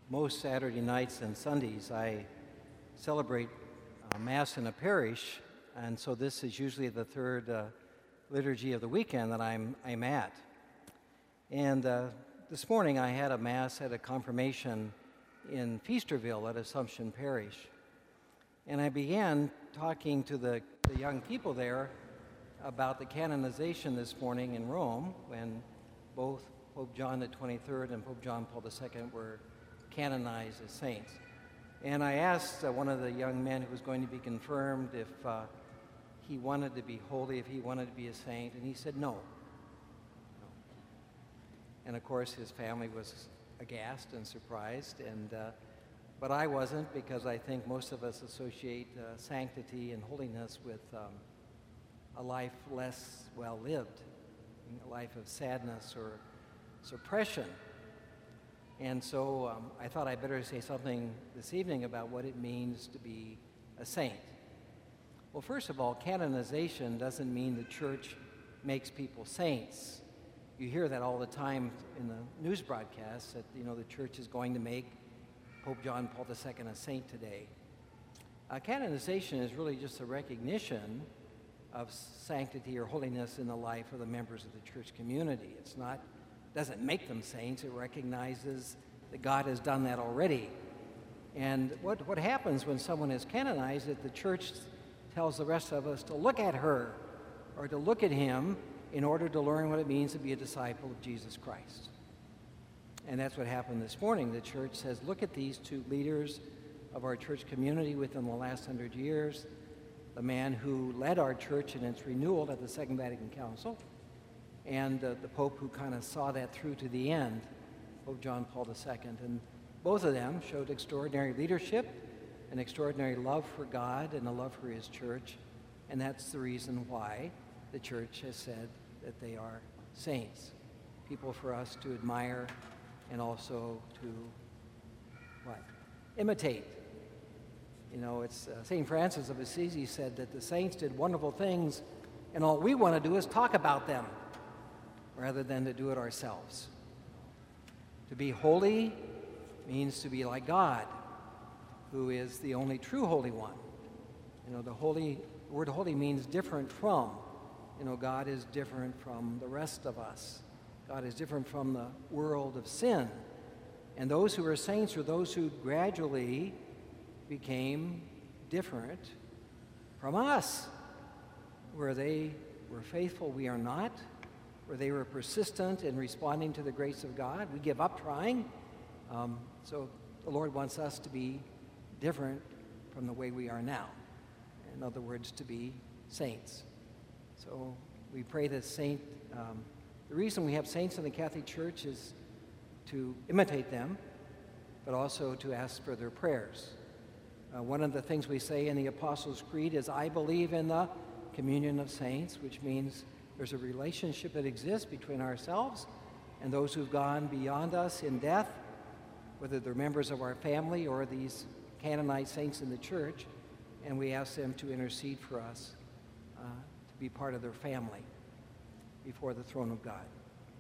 most Saturday nights and Sundays I celebrate Mass in a parish, and so this is usually the third liturgy of the weekend that I'm at. And this morning I had a Mass at a confirmation in Feasterville at Assumption Parish. And I began talking to the young people there about the canonization this morning in Rome when both Pope John the 23rd and Pope John Paul II were canonized as saints. And I asked one of the young men who was going to be confirmed if he wanted to be holy, if he wanted to be a saint, and he said no. And of course his family was aghast and surprised, but I wasn't, because I think most of us associate sanctity and holiness with a life less well lived, a life of sadness or suppression. And so I thought I'd better say something this evening about what it means to be a saint. Well, first of all, canonization doesn't mean the church makes people saints. You hear that all the time in the news broadcasts that, the church is going to make Pope John Paul II a saint today. Canonization is really just a recognition of sanctity or holiness in the life of the members of the church community. Doesn't make them saints. It recognizes that God has done that already. And what happens when someone is canonized is that the church tells the rest of us to look at her or to look at him in order to learn what it means to be a disciple of Jesus Christ. And that's what happened this morning. The church says, look at these two leaders of our church community within the last 100 years, the man who led our church in its renewal at the Second Vatican Council, and the Pope who kind of saw that through to the end, Pope John Paul II. And both of them showed extraordinary leadership, an extraordinary love for God, and a love for his church, and that's the reason why the church has said that they are saints, people for us to admire and also to imitate. It's St. Francis of Assisi said that the saints did wonderful things, and all we want to do is talk about them rather than to do it ourselves. To be holy means to be like God, who is the only true Holy One. The word holy means different from. God is different from the rest of us. God is different from the world of sin. And those who are saints are those who gradually became different from us. Where they were faithful, we are not. Where they were persistent in responding to the grace of God, we give up trying. So the Lord wants us to be different from the way we are now. In other words, to be saints. So we pray that the reason we have saints in the Catholic Church is to imitate them, but also to ask for their prayers. One of the things we say in the Apostles' Creed is, I believe in the communion of saints, which means there's a relationship that exists between ourselves and those who've gone beyond us in death, whether they're members of our family or these canonized saints in the church, and we ask them to intercede for us, to be part of their family before the throne of God.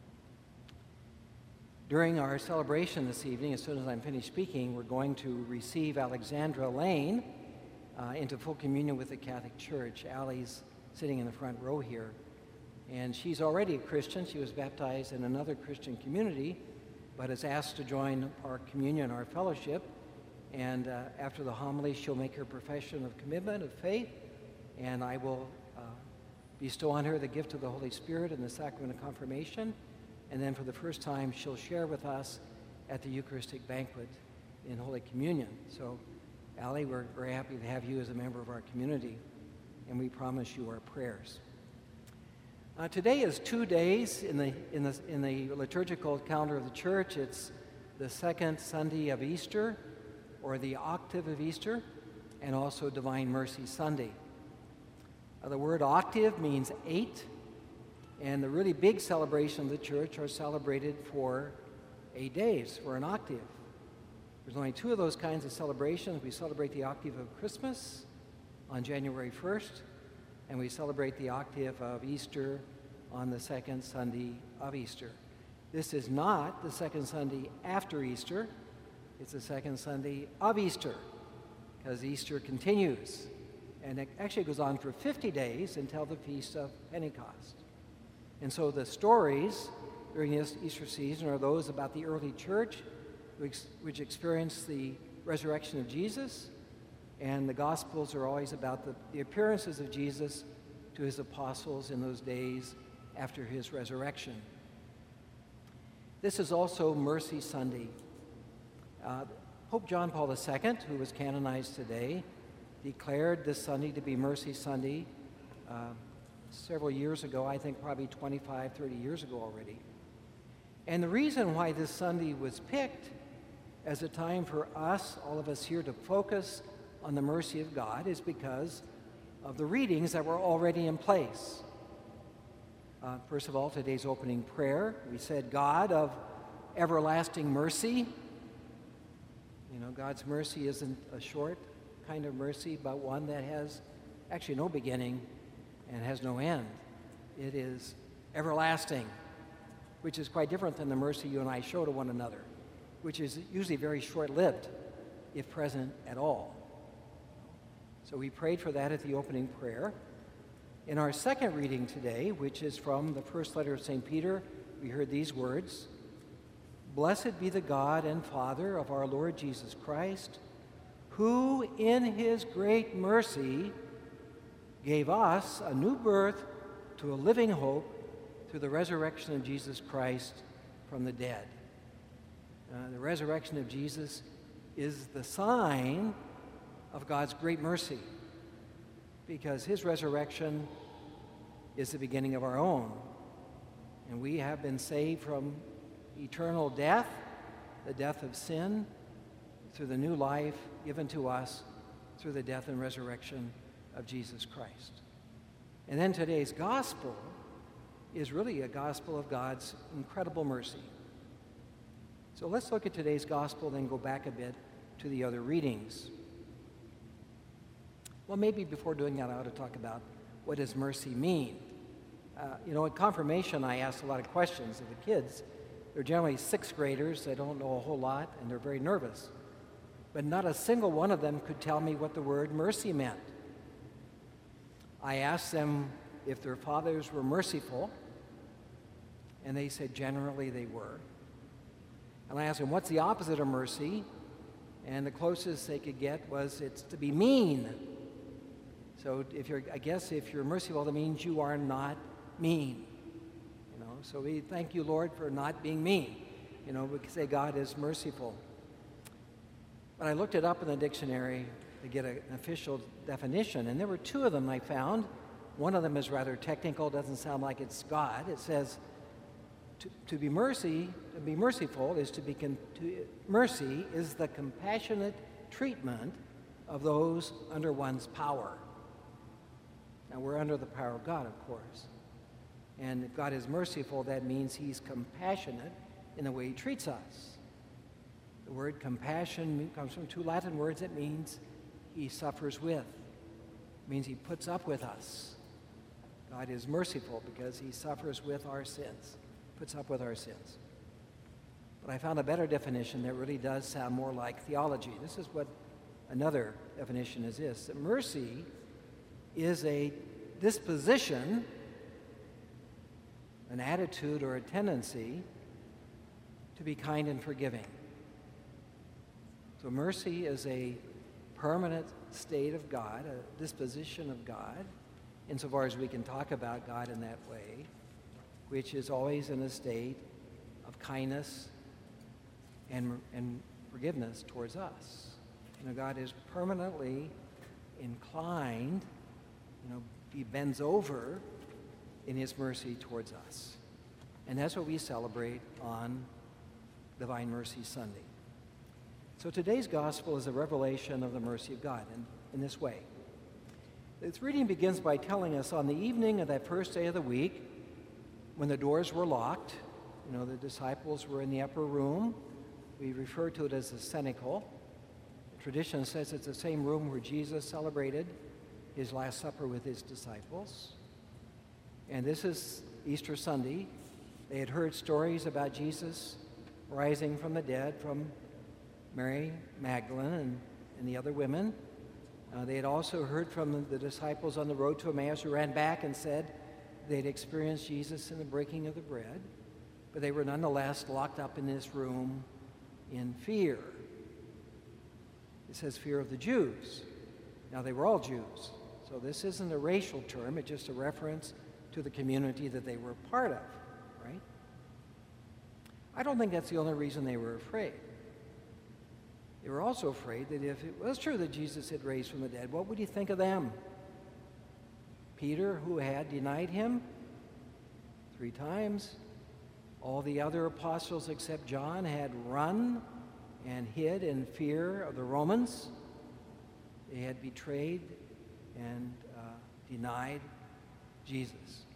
During our celebration this evening, as soon as I'm finished speaking, we're going to receive Alexandra Lane into full communion with the Catholic Church. Allie's sitting in the front row here, and she's already a Christian. She was baptized in another Christian community, but is asked to join our communion, our fellowship, and after the homily, she'll make her profession of commitment, of faith, and I will bestow on her the gift of the Holy Spirit and the sacrament of confirmation, and then for the first time, she'll share with us at the Eucharistic banquet in Holy Communion. So, Allie, we're very happy to have you as a member of our community, and we promise you our prayers. Today is 2 days in the liturgical calendar of the Church. It's the second Sunday of Easter, or the octave of Easter, and also Divine Mercy Sunday. The word octave means 8, and the really big celebrations of the Church are celebrated for 8 days, for an octave. There's only 2 of those kinds of celebrations. We celebrate the octave of Christmas on January 1st, and we celebrate the octave of Easter on the second Sunday of Easter. This is not the second Sunday after Easter, It's the second Sunday of Easter, because Easter continues. And it actually goes on for 50 days until the Feast of Pentecost. And so the stories during this Easter season are those about the early church, which experienced the resurrection of Jesus. And the Gospels are always about the appearances of Jesus to his apostles in those days after his resurrection. This is also Mercy Sunday. Pope John Paul II, who was canonized today, declared this Sunday to be Mercy Sunday several years ago, I think probably 25, 30 years ago already. And the reason why this Sunday was picked as a time for us, all of us here, to focus on the mercy of God is because of the readings that were already in place. First of all, today's opening prayer, we said, God of everlasting mercy. You know, God's mercy isn't a short kind of mercy, but one that has actually no beginning and has no end. It is everlasting, which is quite different than the mercy you and I show to one another, which is usually very short-lived, if present at all. So we prayed for that at the opening prayer. In our second reading today, which is from the first letter of St. Peter, we heard these words, "Blessed be the God and Father of our Lord Jesus Christ, who in his great mercy gave us a new birth to a living hope through the resurrection of Jesus Christ from the dead." The resurrection of Jesus is the sign of God's great mercy, because his resurrection is the beginning of our own. And we have been saved from eternal death, the death of sin, through the new life given to us through the death and resurrection of Jesus Christ. And then today's gospel is really a gospel of God's incredible mercy. So let's look at today's gospel, then go back a bit to the other readings. Well, maybe before doing that, I ought to talk about what does mercy mean. At confirmation, I asked a lot of questions of the kids. They're generally sixth graders. They don't know a whole lot, and they're very nervous. But not a single one of them could tell me what the word mercy meant. I asked them if their fathers were merciful, and they said generally they were. And I asked them, what's the opposite of mercy? And the closest they could get was, it's to be mean. So if you're merciful, that means you are not mean. So we thank you, Lord, for not being mean. We can say God is merciful. But I looked it up in the dictionary to get an official definition, and there were two of them I found. One of them is rather technical, doesn't sound like it's God. It says, to be merciful is mercy is the compassionate treatment of those under one's power. Now, we're under the power of God, of course. And if God is merciful, that means he's compassionate in the way he treats us. The word compassion comes from two Latin words. It means he suffers with. It means he puts up with us. God is merciful because he suffers with our sins, puts up with our sins. But I found a better definition that really does sound more like theology. This is what another definition is this, that mercy is a disposition, an attitude or a tendency to be kind and forgiving. So mercy is a permanent state of God, a disposition of God, insofar as we can talk about God in that way, which is always in a state of kindness and forgiveness towards us. God is permanently inclined, he bends over in his mercy towards us. And that's what we celebrate on Divine Mercy Sunday. So today's gospel is a revelation of the mercy of God in this way. This reading begins by telling us on the evening of that first day of the week, when the doors were locked, the disciples were in the upper room. We refer to it as the cenacle. Tradition says it's the same room where Jesus celebrated his Last Supper with his disciples. And this is Easter Sunday. They had heard stories about Jesus rising from the dead, from Mary Magdalene and the other women. They had also heard from the disciples on the road to Emmaus who ran back and said they'd experienced Jesus in the breaking of the bread, but they were nonetheless locked up in this room in fear. It says fear of the Jews. Now, they were all Jews, so this isn't a racial term. It's just a reference to the community that they were part of, right? I don't think that's the only reason they were afraid. They were also afraid that if it was true that Jesus had raised from the dead, what would he think of them? Peter, who had denied him 3 times. All the other apostles except John had run and hid in fear of the Romans. They had betrayed and denied Jesus.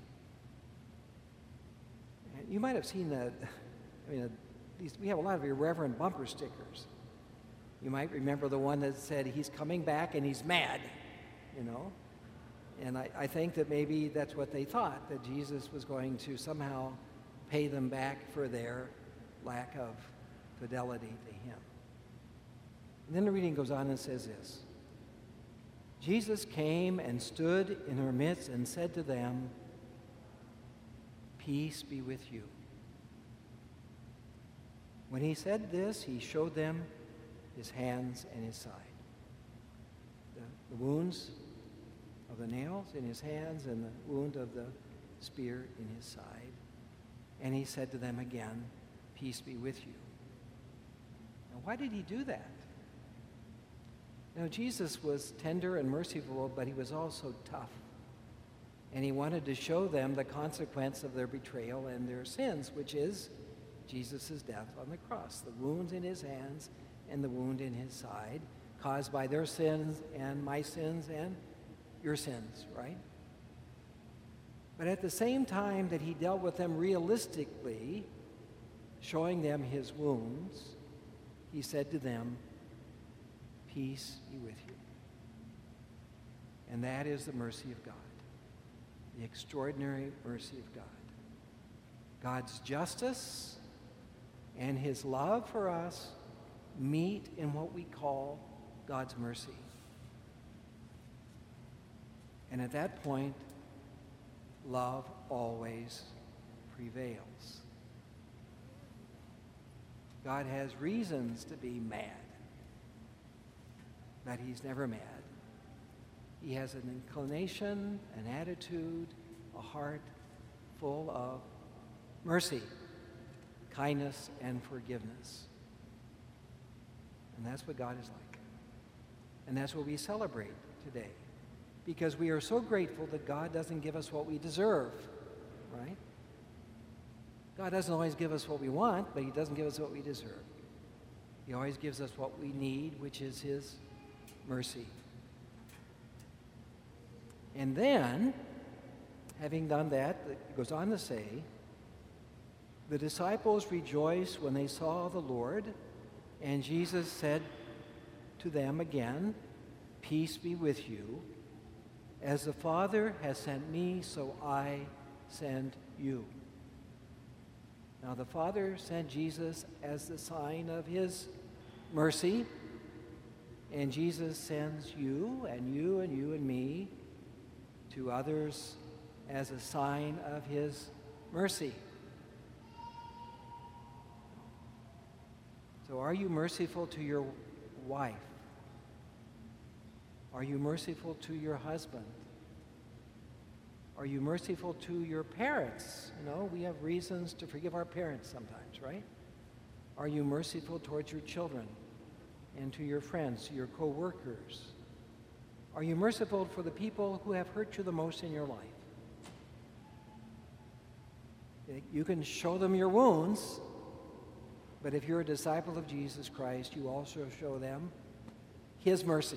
And you might have seen that. We have a lot of irreverent bumper stickers. You might remember the one that said, "He's coming back and he's mad," you know? And I think that maybe that's what they thought, that Jesus was going to somehow pay them back for their lack of fidelity to him. And then the reading goes on and says this: Jesus came and stood in their midst and said to them, "Peace be with you." When he said this, he showed them his hands and his side. The wounds of the nails in his hands and the wound of the spear in his side. And he said to them again, "Peace be with you." Now, why did he do that? Now, Jesus was tender and merciful, but he was also tough. And he wanted to show them the consequence of their betrayal and their sins, which is Jesus' death on the cross, the wounds in his hands and the wound in his side, caused by their sins and my sins and your sins, right? But at the same time that he dealt with them realistically, showing them his wounds, he said to them, "Peace be with you." And that is the mercy of God, the extraordinary mercy of God. God's justice and his love for us meet in what we call God's mercy. And at that point, love always prevails. God has reasons to be mad, but he's never mad. He has an inclination, an attitude, a heart full of mercy, kindness, and forgiveness. And that's what God is like. And that's what we celebrate today. Because we are so grateful that God doesn't give us what we deserve, right? God doesn't always give us what we want, but he doesn't give us what we deserve. He always gives us what we need, which is his mercy. And then, having done that, it goes on to say, the disciples rejoiced when they saw the Lord, and Jesus said to them again, "Peace be with you. As the Father has sent me, so I send you." Now, the Father sent Jesus as the sign of his mercy, and Jesus sends you and you and you and me to others as a sign of his mercy. So are you merciful to your wife? Are you merciful to your husband? Are you merciful to your parents? You know, we have reasons to forgive our parents sometimes, right? Are you merciful towards your children and to your friends, to your co-workers? Are you merciful for the people who have hurt you the most in your life? You can show them your wounds, but if you're a disciple of Jesus Christ, you also show them his mercy.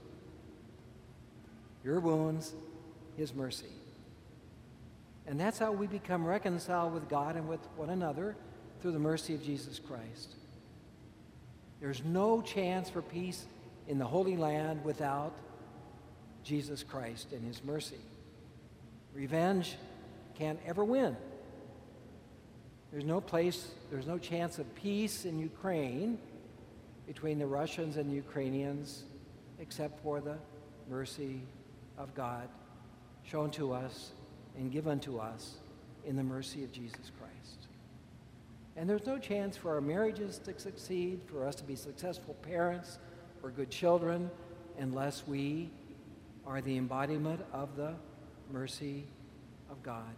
Your wounds, his mercy. And that's how we become reconciled with God and with one another, through the mercy of Jesus Christ. There's no chance for peace in the Holy Land without Jesus Christ and his mercy. Revenge can't ever win. There's no chance of peace in Ukraine between the Russians and the Ukrainians except for the mercy of God shown to us and given to us in the mercy of Jesus Christ. And there's no chance for our marriages to succeed, for us to be successful parents or good children, unless we are the embodiment of the mercy of God.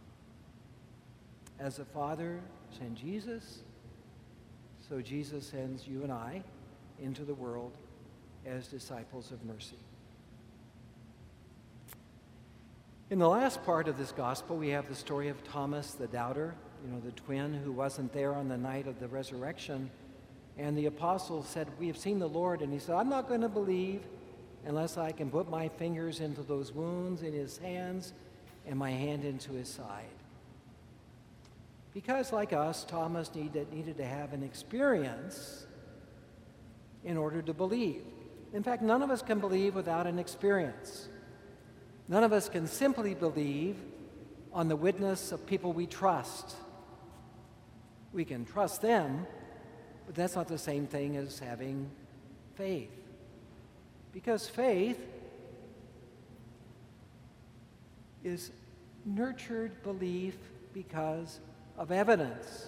As the Father sent Jesus, so Jesus sends you and I into the world as disciples of mercy. In the last part of this gospel, we have the story of Thomas the doubter, the twin who wasn't there on the night of the resurrection. And the apostles said, "We have seen the Lord." And he said, "I'm not going to believe unless I can put my fingers into those wounds in his hands and my hand into his side." Because, like us, Thomas needed to have an experience in order to believe. In fact, none of us can believe without an experience. None of us can simply believe on the witness of people we trust. We can trust them, but that's not the same thing as having faith. Because faith is nurtured belief because of evidence.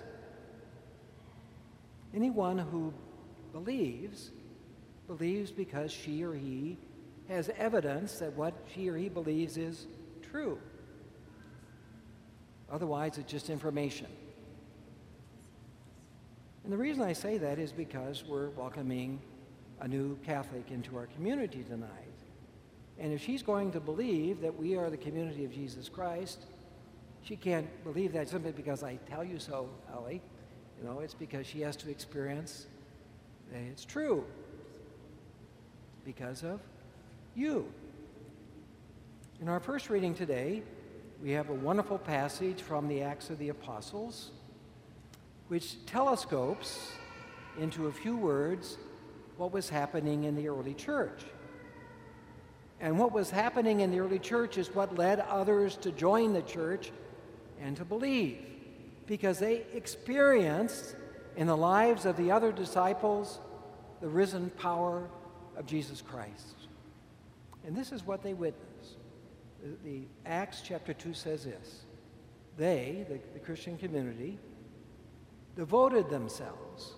Anyone who believes because she or he has evidence that what she or he believes is true. Otherwise, it's just information. And the reason I say that is because we're welcoming a new Catholic into our community tonight. And if she's going to believe that we are the community of Jesus Christ, she can't believe that simply because I tell you so, Ellie. It's because she has to experience that it's true. Because of you. In our first reading today, we have a wonderful passage from the Acts of the Apostles, which telescopes into a few words what was happening in the early church. And what was happening in the early church is what led others to join the church and to believe, because they experienced in the lives of the other disciples the risen power of Jesus Christ. And this is what they witnessed. The Acts chapter 2 says this: they, the Christian community, devoted themselves.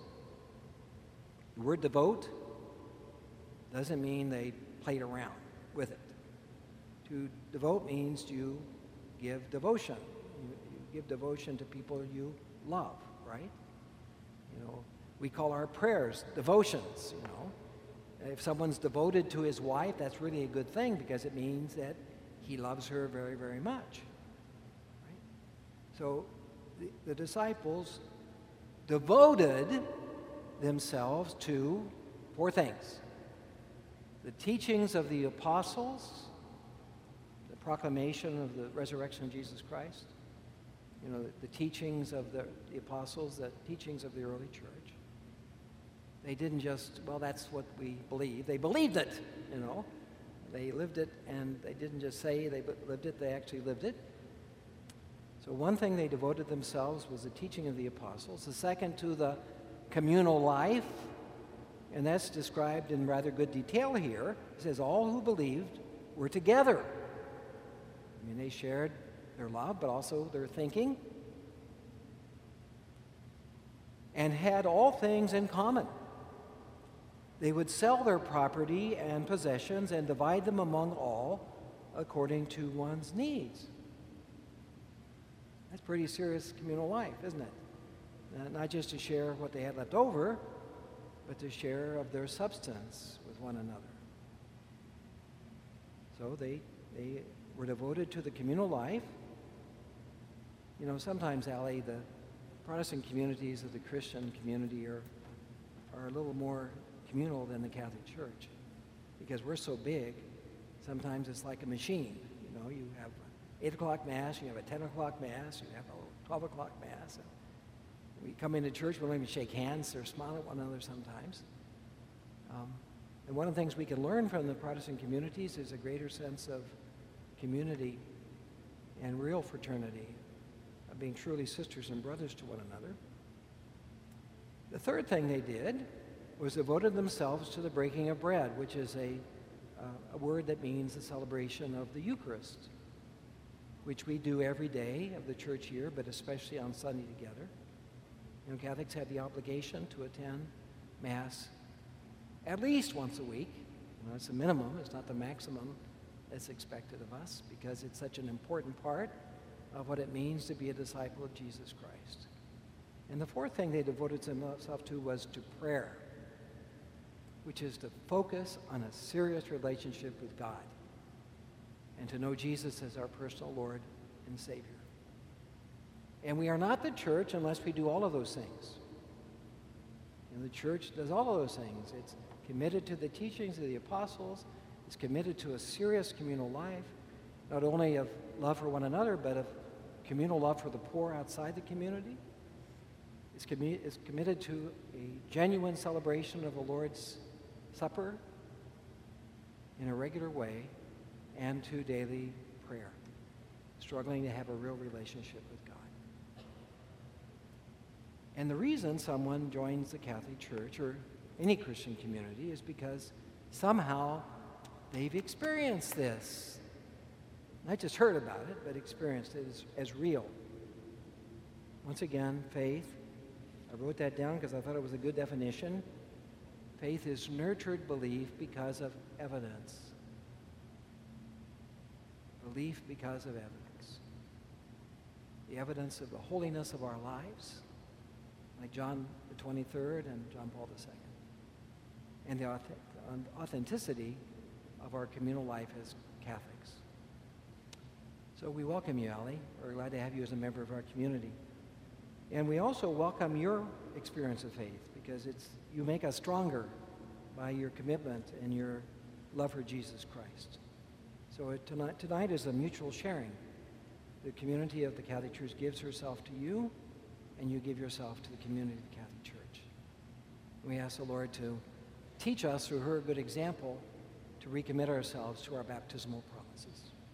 The word devote doesn't mean they played around with it. To devote means you give devotion. You give devotion to people you love, right? We call our prayers devotions, If someone's devoted to his wife, that's really a good thing because it means that he loves her very, very much. Right? So the disciples devoted themselves to 4 things: the teachings of the apostles, the proclamation of the resurrection of Jesus Christ, the teachings of the apostles, the teachings of the early church. They didn't just, that's what we believe. They believed it, They lived it, and they didn't just say they lived it, they actually lived it. So one thing they devoted themselves was the teaching of the apostles. The second, to the communal life, and that's described in rather good detail here. It says all who believed were together. They shared their love, but also their thinking, and had all things in common. They would sell their property and possessions and divide them among all according to one's needs. That's pretty serious communal life, isn't it? Not just to share what they had left over, but to share of their substance with one another. So they were devoted to the communal life. Sometimes, Allie, the Protestant communities of the Christian community are a little more communal than the Catholic Church, because we're so big. Sometimes it's like a machine. You have 8 o'clock Mass, you have a 10 o'clock Mass, you have a 12 o'clock Mass. We come into church, we don't even shake hands or smile at one another sometimes. And one of the things we can learn from the Protestant communities is a greater sense of community and real fraternity, of being truly sisters and brothers to one another. The third thing they did was devoted themselves to the breaking of bread, which is a word that means the celebration of the Eucharist, which we do every day of the church year, but especially on Sunday together. You know, Catholics have the obligation to attend Mass at least once a week. You know, it's the minimum, it's not the maximum that's expected of us, because it's such an important part of what it means to be a disciple of Jesus Christ. And the fourth thing they devoted themselves to was to prayer, which is to focus on a serious relationship with God and to know Jesus as our personal Lord and Savior. And we are not the church unless we do all of those things. And the church does all of those things. It's committed to the teachings of the apostles. It's committed to a serious communal life, not only of love for one another, but of communal love for the poor outside the community. It's committed to a genuine celebration of the Lord's Supper in a regular way, and to daily prayer, struggling to have a real relationship with God. And the reason someone joins the Catholic Church or any Christian community is because somehow they've experienced this. Not just heard about it, but experienced it as real. Once again, faith. I wrote that down because I thought it was a good definition. Faith is nurtured belief because of evidence. Belief because of evidence. The evidence of the holiness of our lives, like John the 23rd and John Paul II. And the authenticity of our communal life as Catholics. So we welcome you, Ali. We're glad to have you as a member of our community. And we also welcome your experience of faith, because you make us stronger by your commitment and your love for Jesus Christ. So tonight is a mutual sharing. The community of the Catholic Church gives herself to you, and you give yourself to the community of the Catholic Church. We ask the Lord to teach us through her good example to recommit ourselves to our baptismal promises.